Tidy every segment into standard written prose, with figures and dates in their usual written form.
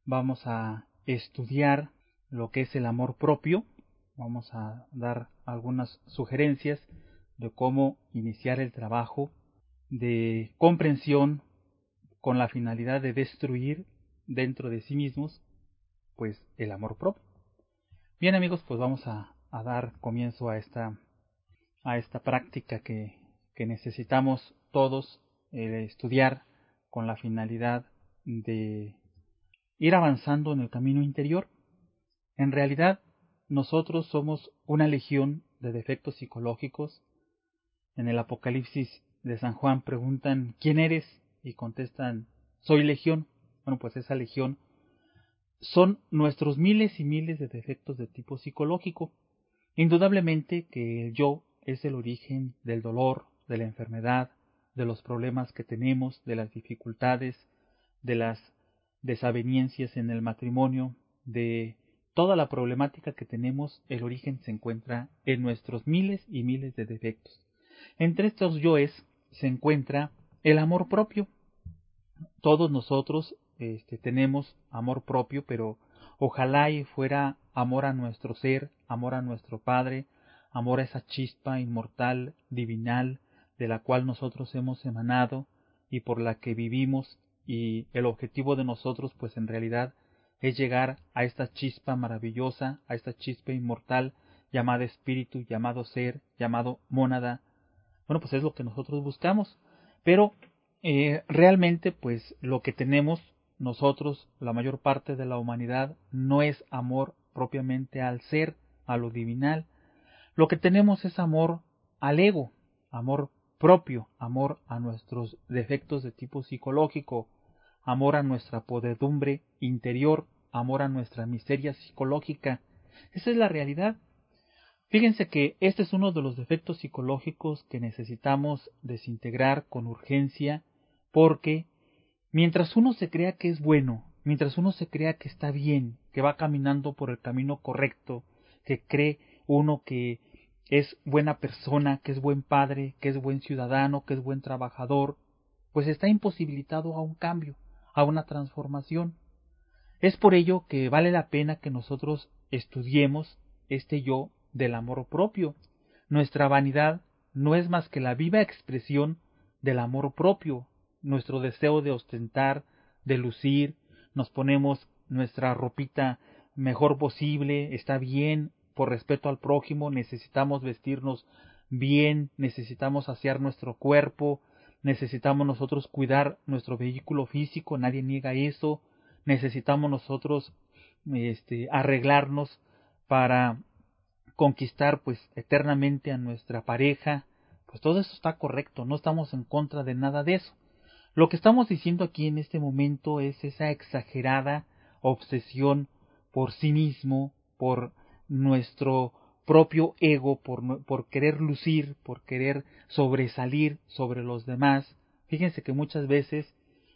vamos a estudiar lo que es el amor propio. Vamos a dar algunas sugerencias de cómo iniciar el trabajo de comprensión con la finalidad de destruir dentro de sí mismos pues el amor propio. Bien amigos, pues vamos a dar comienzo a esta práctica que necesitamos todos estudiar con la finalidad de ir avanzando en el camino interior. En realidad, nosotros somos una legión de defectos psicológicos. En el Apocalipsis de San Juan preguntan ¿quién eres? Y contestan soy legión. Bueno, pues esa legión son nuestros miles y miles de defectos de tipo psicológico. Indudablemente que el yo es el origen del dolor, de la enfermedad, de los problemas que tenemos, de las dificultades, de las desavenencias en el matrimonio, de toda la problemática que tenemos. El origen se encuentra en nuestros miles y miles de defectos. Entre estos yoes se encuentra el amor propio. Todos nosotros tenemos amor propio, pero ojalá y fuera amor a nuestro ser, amor a nuestro Padre, amor a esa chispa inmortal, divinal, de la cual nosotros hemos emanado y por la que vivimos, y el objetivo de nosotros pues en realidad es llegar a esta chispa maravillosa, a esta chispa inmortal llamada espíritu, llamado ser, llamado mónada. Bueno, pues es lo que nosotros buscamos, pero realmente pues lo que tenemos nosotros, la mayor parte de la humanidad, no es amor propiamente al ser, a lo divinal. Lo que tenemos es amor al ego, amor propio, amor a nuestros defectos de tipo psicológico, amor a nuestra podredumbre interior, amor a nuestra miseria psicológica. Esa es la realidad. Fíjense que este es uno de los defectos psicológicos que necesitamos desintegrar con urgencia, porque mientras uno se crea que es bueno, mientras uno se crea que está bien, que va caminando por el camino correcto, que cree uno que es buena persona, que es buen padre, que es buen ciudadano, que es buen trabajador, pues está imposibilitado a un cambio, a una transformación. Es por ello que vale la pena que nosotros estudiemos este yo del amor propio. Nuestra vanidad no es más que la viva expresión del amor propio, nuestro deseo de ostentar, de lucir, nos ponemos nuestra ropita mejor posible, está bien, por respeto al prójimo necesitamos vestirnos bien, necesitamos asear nuestro cuerpo, necesitamos nosotros cuidar nuestro vehículo físico, nadie niega eso, necesitamos nosotros arreglarnos para conquistar pues eternamente a nuestra pareja. Pues todo eso está correcto, no estamos en contra de nada de eso. Lo que estamos diciendo aquí en este momento es esa exagerada obsesión por sí mismo, por nuestro propio ego, por querer lucir, por querer sobresalir sobre los demás. Fíjense que muchas veces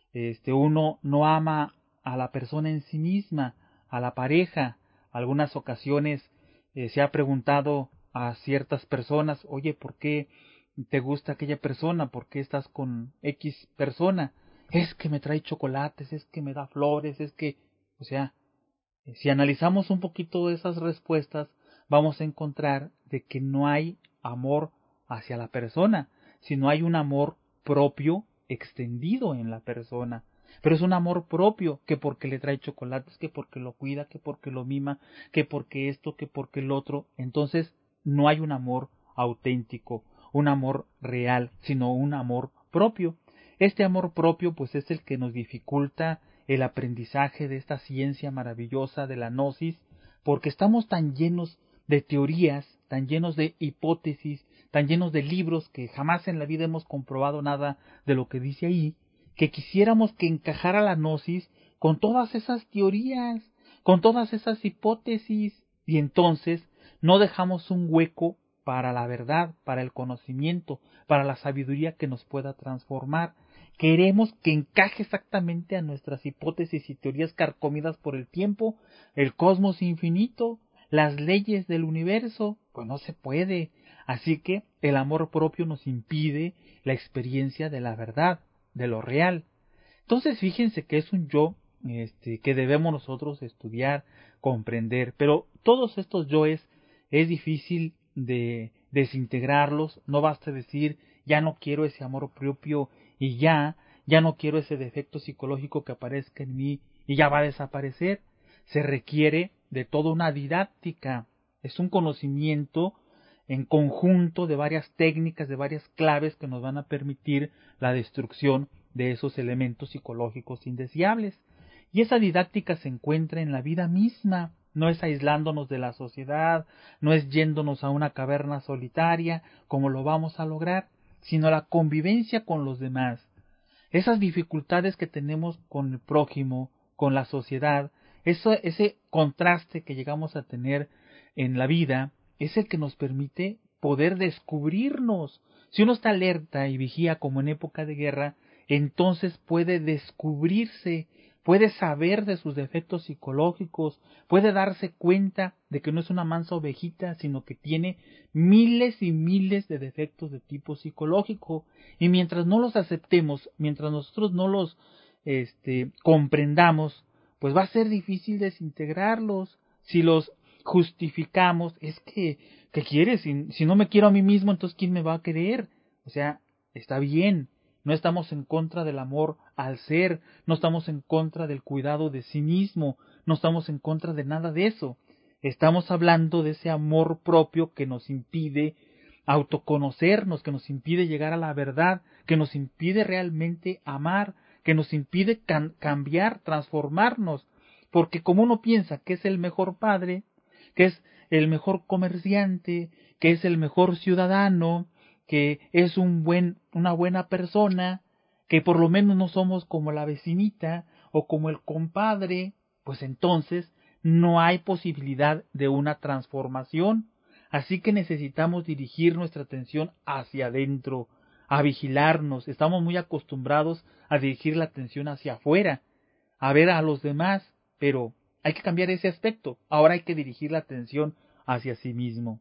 uno no ama a la persona en sí misma, a la pareja. Algunas ocasiones se ha preguntado a ciertas personas, oye, ¿por qué te gusta aquella persona? ¿Por qué estás con X persona? Es que me trae chocolates, es que me da flores, es que, o sea, si analizamos un poquito esas respuestas, vamos a encontrar de que no hay amor hacia la persona, sino hay un amor propio extendido en la persona. Pero es un amor propio, que porque le trae chocolates, que porque lo cuida, que porque lo mima, que porque esto, que porque el otro. Entonces no hay un amor auténtico, un amor real, sino un amor propio. Este amor propio pues es el que nos dificulta el aprendizaje de esta ciencia maravillosa de la gnosis, porque estamos tan llenos de teorías, tan llenos de hipótesis, tan llenos de libros que jamás en la vida hemos comprobado nada de lo que dice ahí, que quisiéramos que encajara la gnosis con todas esas teorías, con todas esas hipótesis, y entonces no dejamos un hueco para la verdad, para el conocimiento, para la sabiduría que nos pueda transformar. Queremos que encaje exactamente a nuestras hipótesis y teorías carcomidas por el tiempo, el cosmos infinito, las leyes del universo. Pues no se puede. Así que el amor propio nos impide la experiencia de la verdad, de lo real. Entonces fíjense que es un yo que debemos nosotros estudiar, comprender. Pero todos estos yoes es difícil de desintegrarlos. No basta decir ya no quiero ese amor propio y ya no quiero ese defecto psicológico que aparezca en mí y ya va a desaparecer. Se requiere de toda una didáctica, es un conocimiento en conjunto de varias técnicas, de varias claves que nos van a permitir la destrucción de esos elementos psicológicos indeseables. Y esa didáctica se encuentra en la vida misma, no es aislándonos de la sociedad, no es yéndonos a una caverna solitaria, como lo vamos a lograr, sino la convivencia con los demás. Esas dificultades que tenemos con el prójimo, con la sociedad, ese contraste que llegamos a tener en la vida, es el que nos permite poder descubrirnos. Si uno está alerta y vigía como en época de guerra, entonces puede descubrirse, puede saber de sus defectos psicológicos, puede darse cuenta de que no es una mansa ovejita, sino que tiene miles y miles de defectos de tipo psicológico. Y mientras no los aceptemos, mientras nosotros no los comprendamos, pues va a ser difícil desintegrarlos. Si los justificamos, es que, ¿qué quieres? Si no me quiero a mí mismo, entonces ¿quién me va a querer? O sea, está bien, no estamos en contra del amor al ser, no estamos en contra del cuidado de sí mismo, no estamos en contra de nada de eso. Estamos hablando de ese amor propio que nos impide autoconocernos, que nos impide llegar a la verdad, que nos impide realmente amar, que nos impide cambiar, transformarnos, porque como uno piensa que es el mejor padre, que es el mejor comerciante, que es el mejor ciudadano, que es una buena persona, que por lo menos no somos como la vecinita o como el compadre, pues entonces no hay posibilidad de una transformación. Así que necesitamos dirigir nuestra atención hacia adentro, a vigilarnos. Estamos muy acostumbrados a dirigir la atención hacia afuera, a ver a los demás, pero hay que cambiar ese aspecto. Ahora hay que dirigir la atención hacia sí mismo.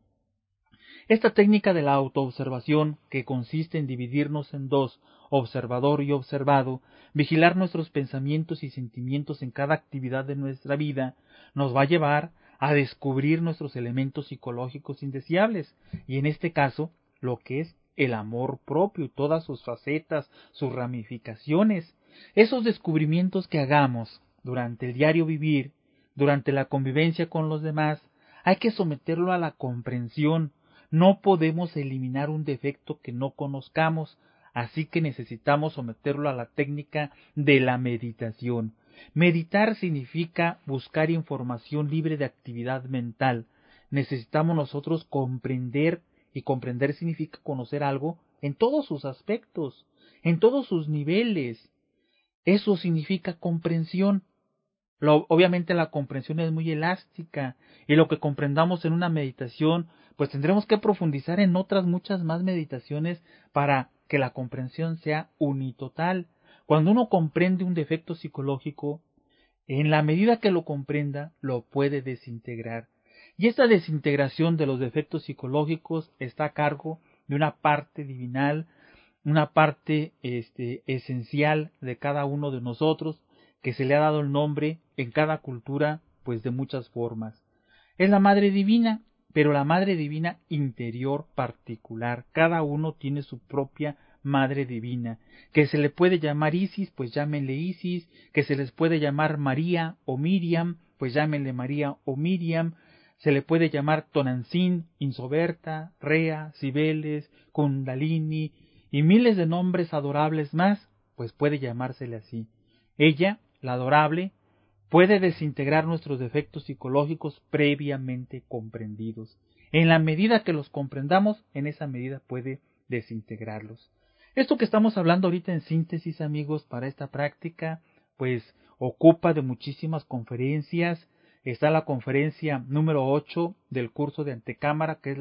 Esta técnica de la autoobservación, que consiste en dividirnos en dos, observador y observado, vigilar nuestros pensamientos y sentimientos en cada actividad de nuestra vida, nos va a llevar a descubrir nuestros elementos psicológicos indeseables, y en este caso, lo que es el amor propio y todas sus facetas, sus ramificaciones. Esos descubrimientos que hagamos durante el diario vivir, durante la convivencia con los demás, hay que someterlo a la comprensión. No podemos eliminar un defecto que no conozcamos, así que necesitamos someterlo a la técnica de la meditación. Meditar significa buscar información libre de actividad mental. Necesitamos nosotros comprender, y comprender significa conocer algo en todos sus aspectos, en todos sus niveles. Eso significa comprensión. Obviamente la comprensión es muy elástica y lo que comprendamos en una meditación, pues tendremos que profundizar en otras muchas más meditaciones para que la comprensión sea unitotal. Cuando uno comprende un defecto psicológico, en la medida que lo comprenda, lo puede desintegrar. Y esta desintegración de los defectos psicológicos está a cargo de una parte divinal, una parte esencial de cada uno de nosotros, que se le ha dado el nombre en cada cultura, pues de muchas formas. Es la Madre Divina, pero la Madre Divina interior particular. Cada uno tiene su propia Madre Divina. Que se le puede llamar Isis, pues llámenle Isis. Que se les puede llamar María o Miriam, pues llámenle María o Miriam. Se le puede llamar Tonantzin, Insoberta, Rea, Cibeles, Kundalini y miles de nombres adorables más, pues puede llamársele así. Ella, la adorable, puede desintegrar nuestros defectos psicológicos previamente comprendidos. En la medida que los comprendamos, en esa medida puede desintegrarlos. Esto que estamos hablando ahorita en síntesis, amigos, para esta práctica, pues ocupa de muchísimas conferencias. Está la conferencia número 8 del curso de Antecámara, que es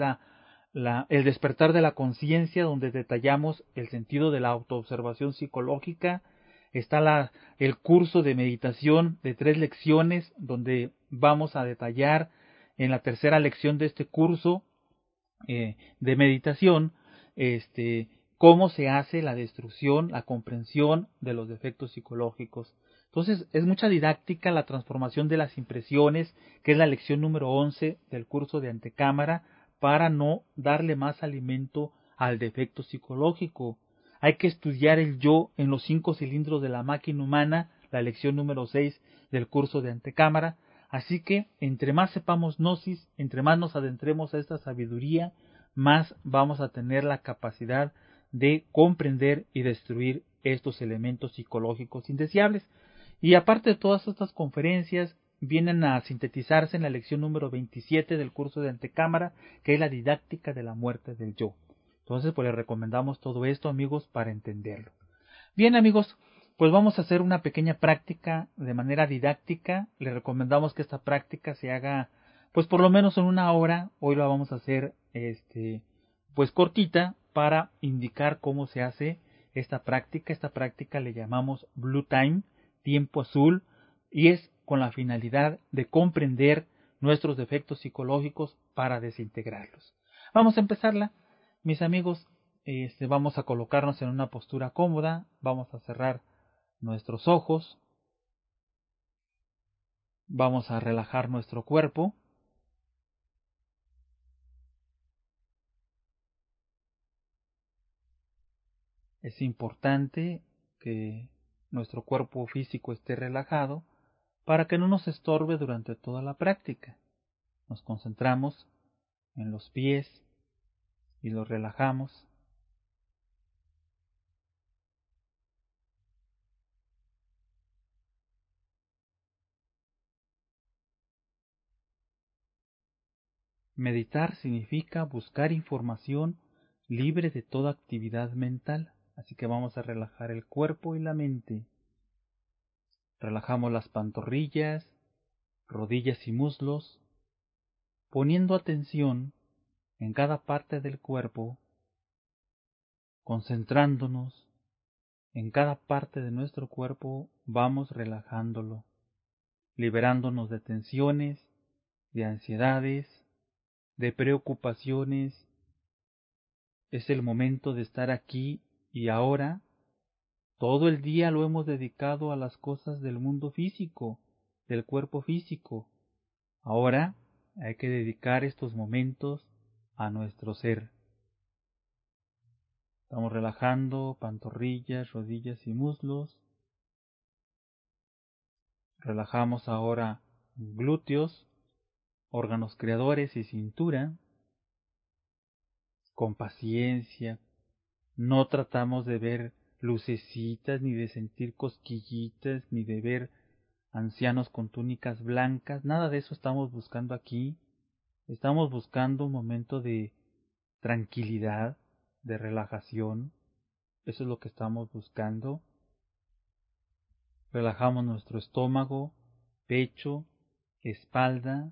el despertar de la conciencia, donde detallamos el sentido de la autoobservación psicológica. Está el curso de meditación de 3 lecciones, donde vamos a detallar en la tercera lección de este curso de meditación, cómo se hace la destrucción, la comprensión de los defectos psicológicos. Entonces es mucha didáctica la transformación de las impresiones, que es la lección número 11 del curso de antecámara, para no darle más alimento al defecto psicológico. Hay que estudiar el yo en los 5 cilindros de la máquina humana, la lección número 6 del curso de antecámara. Así que entre más sepamos gnosis, entre más nos adentremos a esta sabiduría, más vamos a tener la capacidad de comprender y destruir estos elementos psicológicos indeseables. Y aparte de todas estas conferencias, vienen a sintetizarse en la lección número 27 del curso de antecámara, que es la didáctica de la muerte del yo. Entonces, pues les recomendamos todo esto, amigos, para entenderlo. Bien, amigos, pues vamos a hacer una pequeña práctica de manera didáctica. Les recomendamos que esta práctica se haga, pues por lo menos en una hora. Hoy la vamos a hacer, pues cortita, para indicar cómo se hace esta práctica. Esta práctica le llamamos Blue Time, tiempo azul, y es con la finalidad de comprender nuestros defectos psicológicos para desintegrarlos. Vamos a empezarla, mis amigos. Vamos a colocarnos en una postura cómoda, vamos a cerrar nuestros ojos, vamos a relajar nuestro cuerpo. Es importante que nuestro cuerpo físico esté relajado para que no nos estorbe durante toda la práctica. Nos concentramos en los pies y los relajamos. Meditar significa buscar información libre de toda actividad mental, así que vamos a relajar el cuerpo y la mente. Relajamos las pantorrillas, rodillas y muslos, poniendo atención en cada parte del cuerpo, concentrándonos en cada parte de nuestro cuerpo, vamos relajándolo, liberándonos de tensiones, de ansiedades, de preocupaciones. Es el momento de estar aquí y ahora. Todo el día lo hemos dedicado a las cosas del mundo físico, del cuerpo físico. Ahora hay que dedicar estos momentos a nuestro ser. Estamos relajando pantorrillas, rodillas y muslos. Relajamos ahora glúteos, órganos creadores y cintura. Con paciencia. No tratamos de ver lucecitas, ni de sentir cosquillitas, ni de ver ancianos con túnicas blancas. Nada de eso estamos buscando aquí. Estamos buscando un momento de tranquilidad, de relajación. Eso es lo que estamos buscando. Relajamos nuestro estómago, pecho, espalda.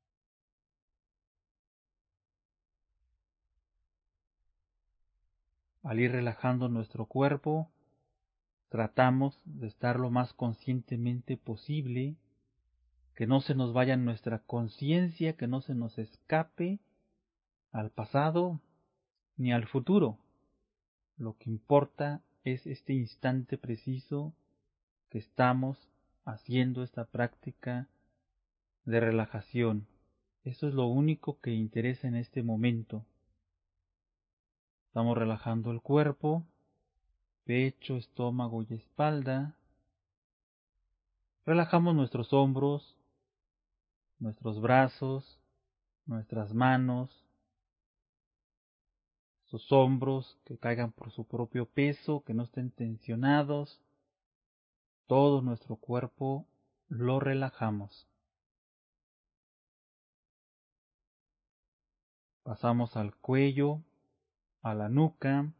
Al ir relajando nuestro cuerpo, tratamos de estar lo más conscientemente posible, que no se nos vaya nuestra conciencia, que no se nos escape al pasado ni al futuro. Lo que importa es este instante preciso que estamos haciendo esta práctica de relajación. Eso es lo único que interesa en este momento. Estamos relajando el cuerpo, pecho, estómago y espalda. Relajamos nuestros hombros, nuestros brazos, nuestras manos, sus hombros que caigan por su propio peso, que no estén tensionados. Todo nuestro cuerpo lo relajamos. Pasamos al cuello, a la nuca,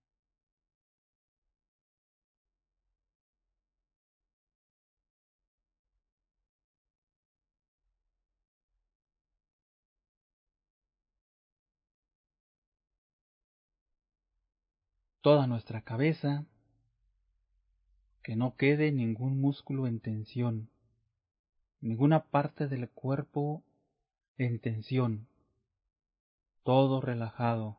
toda nuestra cabeza, que no quede ningún músculo en tensión, ninguna parte del cuerpo en tensión, todo relajado.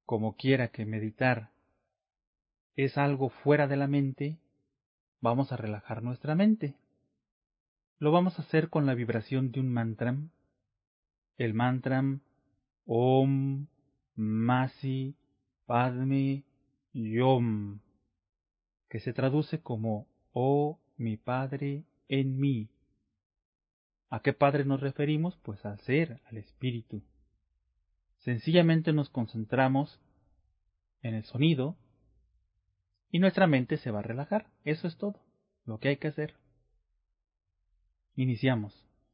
como quiera que meditar es algo fuera de la mente, vamos a relajar nuestra mente. Lo vamos a hacer con la vibración de un mantra, el mantra Om Masi Padme Yom, que se traduce como Oh mi Padre en mí. ¿A qué Padre nos referimos? Pues al ser, al Espíritu. Sencillamente nos concentramos en el sonido y nuestra mente se va a relajar. Eso es todo lo que hay que hacer. Iniciamos.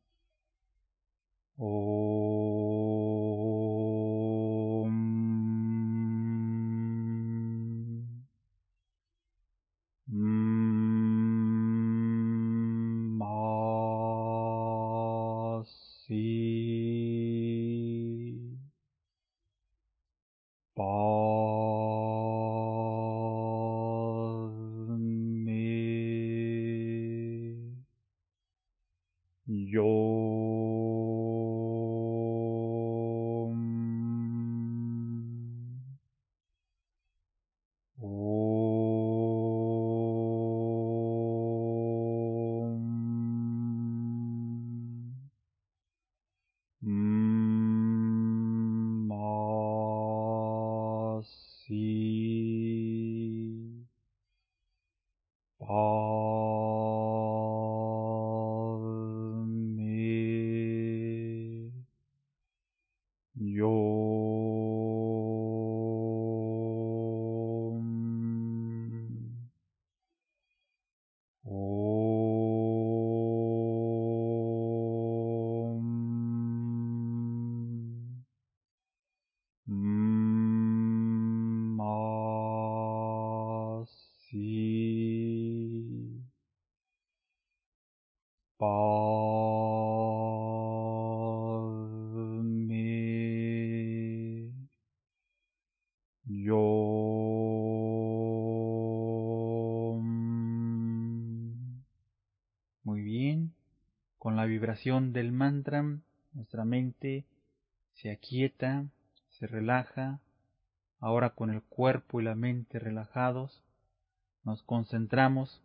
Muy bien. Con la vibración del mantra, nuestra mente se aquieta, se relaja. Ahora con el cuerpo y la mente relajados, nos concentramos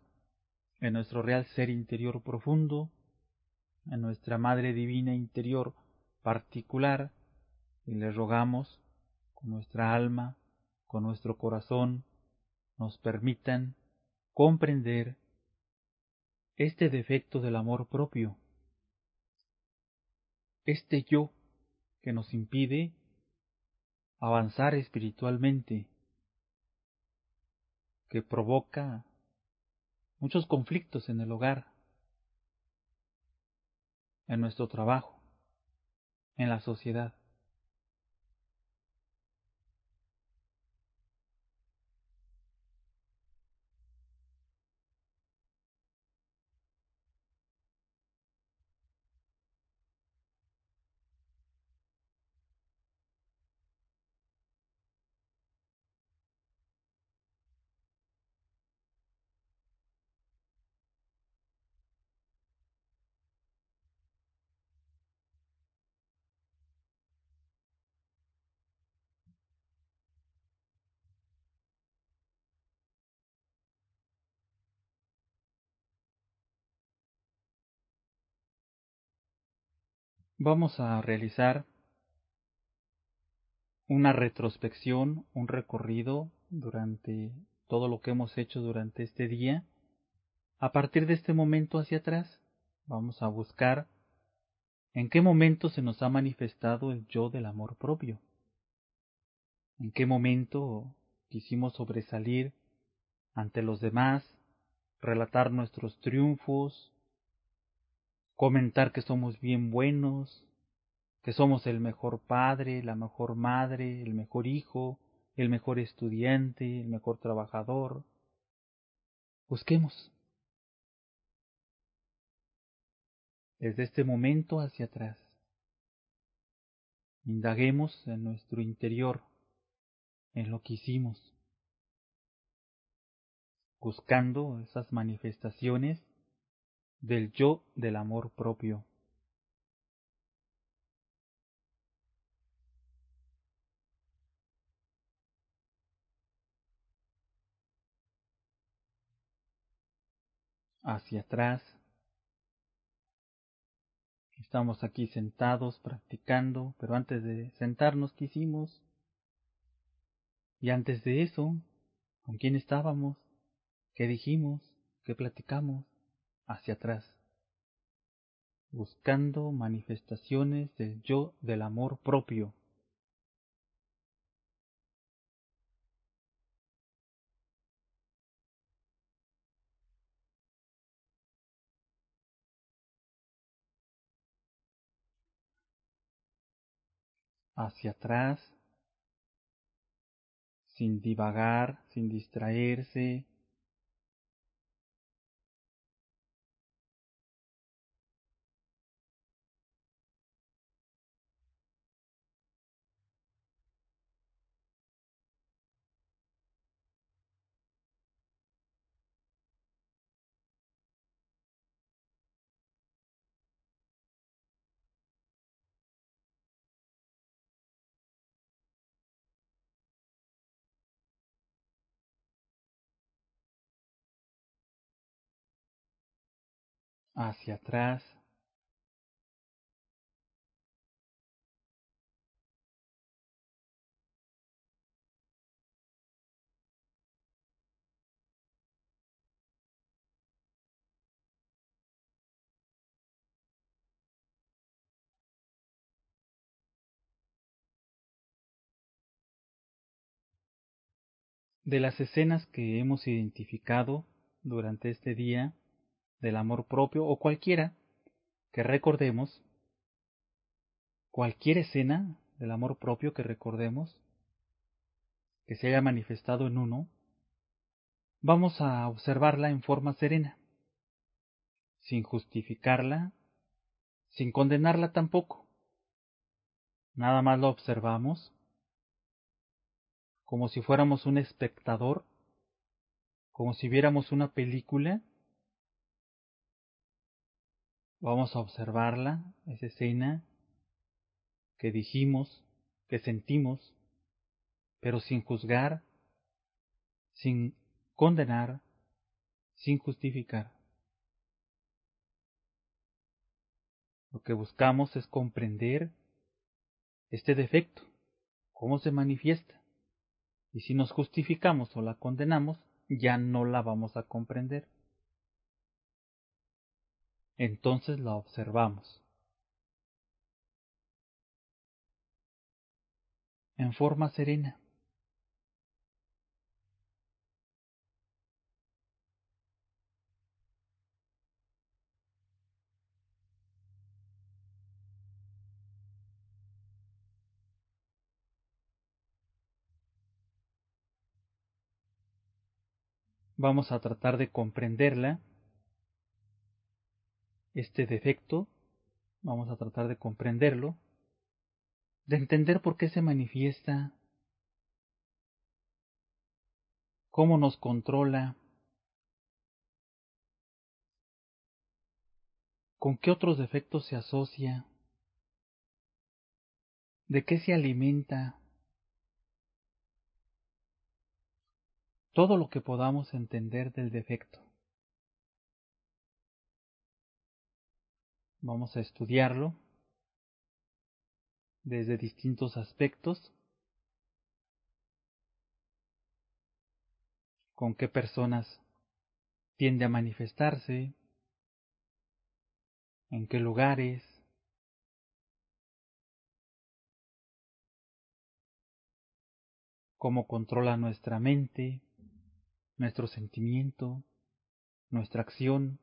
en nuestro real ser interior profundo, en nuestra Madre Divina interior particular, y le rogamos con nuestra alma, con nuestro corazón, nos permitan comprender este defecto del amor propio, este yo que nos impide avanzar espiritualmente, que provoca muchos conflictos en el hogar, en nuestro trabajo, en la sociedad. Vamos a realizar una retrospección, un recorrido durante todo lo que hemos hecho durante este día. A partir de este momento hacia atrás, vamos a buscar en qué momento se nos ha manifestado el yo del amor propio, en qué momento quisimos sobresalir ante los demás, relatar nuestros triunfos, comentar que somos bien buenos, que somos el mejor padre, la mejor madre, el mejor hijo, el mejor estudiante, el mejor trabajador. Busquemos desde este momento hacia atrás. Indaguemos en nuestro interior, en lo que hicimos, buscando esas manifestaciones del yo del amor propio. hacia atrás. Estamos aquí sentados practicando, pero antes de sentarnos, ¿qué hicimos? Y antes de eso, ¿con quién estábamos? ¿Qué dijimos? ¿Qué platicamos? Hacia atrás, buscando manifestaciones del yo, del amor propio. Hacia atrás, sin divagar, sin distraerse. Hacia atrás, de las escenas que hemos identificado durante este día del amor propio o cualquiera que recordemos, cualquier escena del amor propio que recordemos, que se haya manifestado en uno, vamos a observarla en forma serena, sin justificarla, sin condenarla tampoco. Nada más la observamos como si fuéramos un espectador, como si viéramos una película. Vamos a observarla, esa escena que dijimos, que sentimos, pero sin juzgar, sin condenar, sin justificar. Lo que buscamos es comprender este defecto, cómo se manifiesta. Y si nos justificamos o la condenamos, ya no la vamos a comprender. Entonces la observamos en forma serena. Vamos a tratar de comprenderla, este defecto, vamos a tratar de comprenderlo, de entender por qué se manifiesta, cómo nos controla, con qué otros defectos se asocia, de qué se alimenta, todo lo que podamos entender del defecto. Vamos a estudiarlo desde distintos aspectos, con qué personas tiende a manifestarse, en qué lugares, cómo controla nuestra mente, nuestro sentimiento, nuestra acción.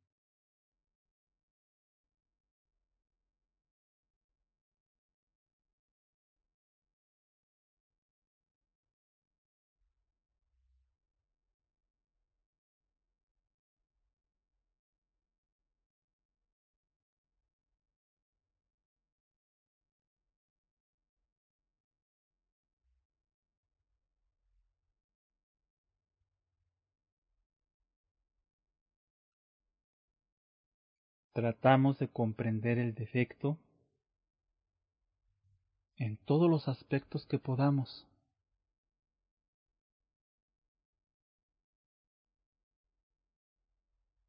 Tratamos de comprender el defecto en todos los aspectos que podamos.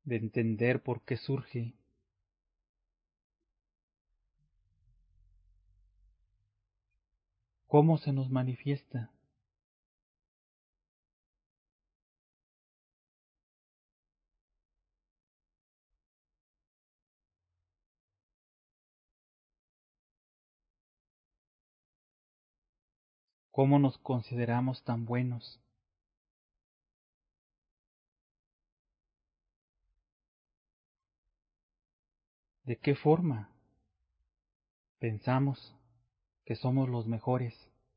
de entender por qué surge, cómo se nos manifiesta. ¿Cómo nos consideramos tan buenos? ¿De qué forma pensamos que somos los mejores?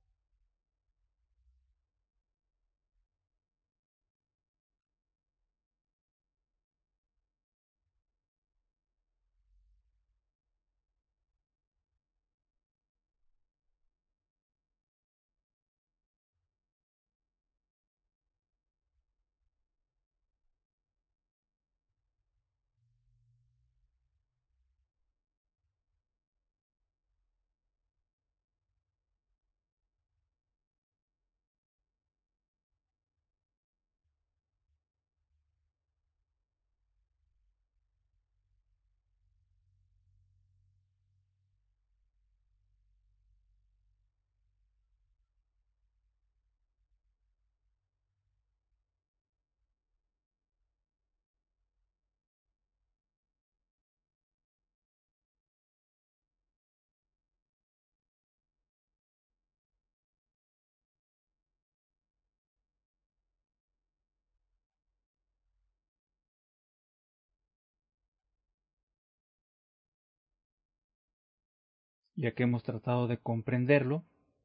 Ya que hemos tratado de comprenderlo,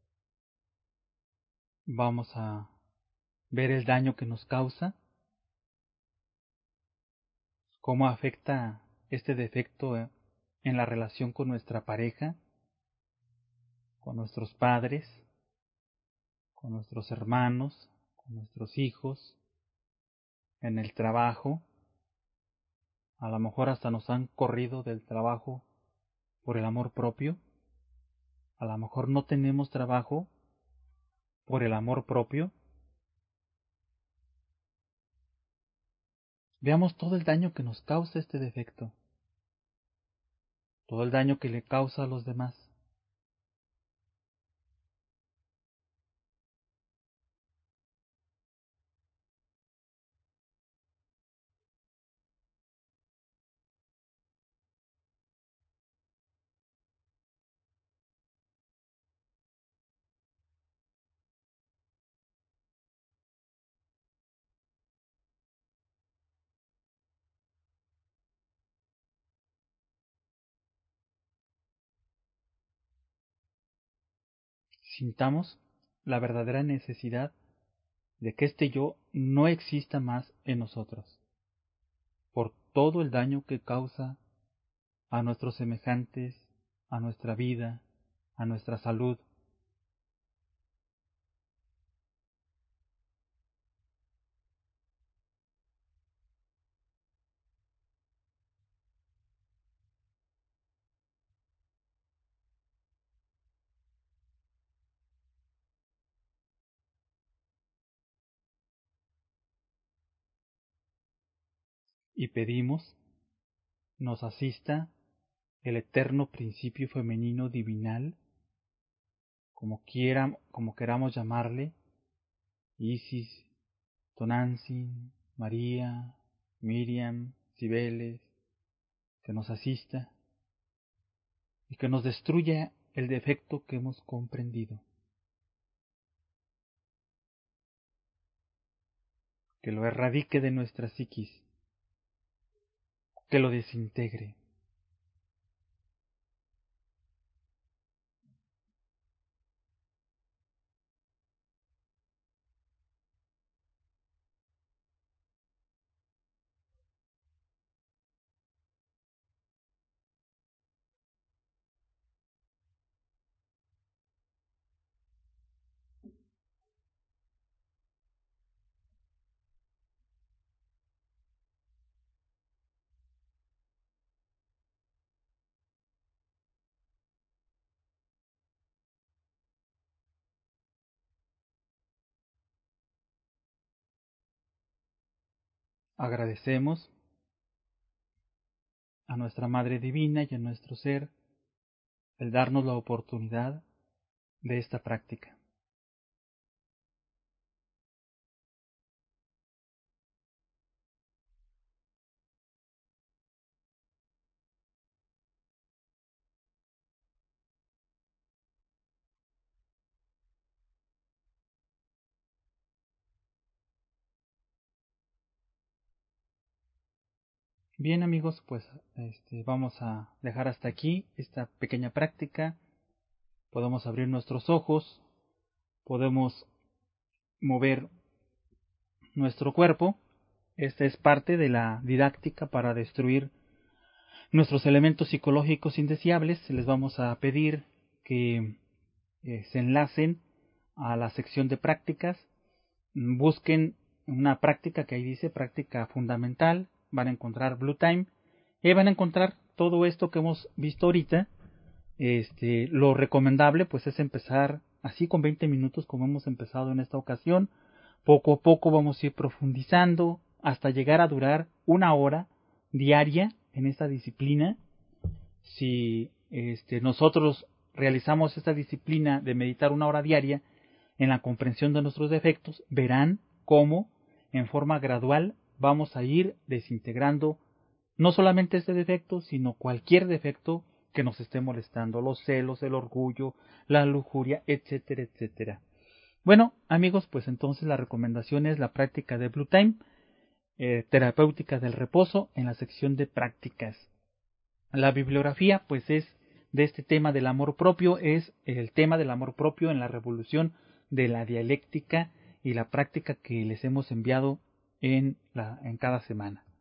vamos a ver el daño que nos causa, cómo afecta este defecto en la relación con nuestra pareja, con nuestros padres, con nuestros hermanos, con nuestros hijos, en el trabajo. A lo mejor hasta nos han corrido del trabajo por el amor propio. A lo mejor no tenemos trabajo por el amor propio. Veamos todo el daño que nos causa este defecto, todo el daño que le causa a los demás. Sintamos la verdadera necesidad de que este yo no exista más en nosotros, por todo el daño que causa a nuestros semejantes, a nuestra vida, a nuestra salud. Y pedimos nos asista el eterno principio femenino divinal, como queramos llamarle, Isis, Tonantzin, María, Miriam, Cibeles, que nos asista y que nos destruya el defecto que hemos comprendido, que lo erradique de nuestra psiquis, que lo desintegre. Agradecemos a nuestra Madre Divina y a nuestro ser el darnos la oportunidad de esta práctica. Bien amigos, pues vamos a dejar hasta aquí esta pequeña práctica. Podemos abrir nuestros ojos, podemos mover nuestro cuerpo. Esta es parte de la didáctica para destruir nuestros elementos psicológicos indeseables. Les vamos a pedir que se enlacen a la sección de prácticas, busquen una práctica que ahí dice práctica fundamental, van a encontrar Blue Time y van a encontrar todo esto que hemos visto ahorita. Lo recomendable pues es empezar así con 20 minutos como hemos empezado en esta ocasión. Poco a poco vamos a ir profundizando hasta llegar a durar 1 hora diaria en esta disciplina. Si nosotros realizamos esta disciplina de meditar 1 hora diaria en la comprensión de nuestros defectos, verán cómo en forma gradual vamos a ir desintegrando no solamente este defecto, sino cualquier defecto que nos esté molestando, los celos, el orgullo, la lujuria, etcétera, etcétera. Bueno, amigos, pues entonces la recomendación es la práctica de Blue Time, terapéutica del reposo, en la sección de prácticas. La bibliografía, pues es de este tema del amor propio, es el tema del amor propio en la revolución de la dialéctica y la práctica que les hemos enviado en cada semana.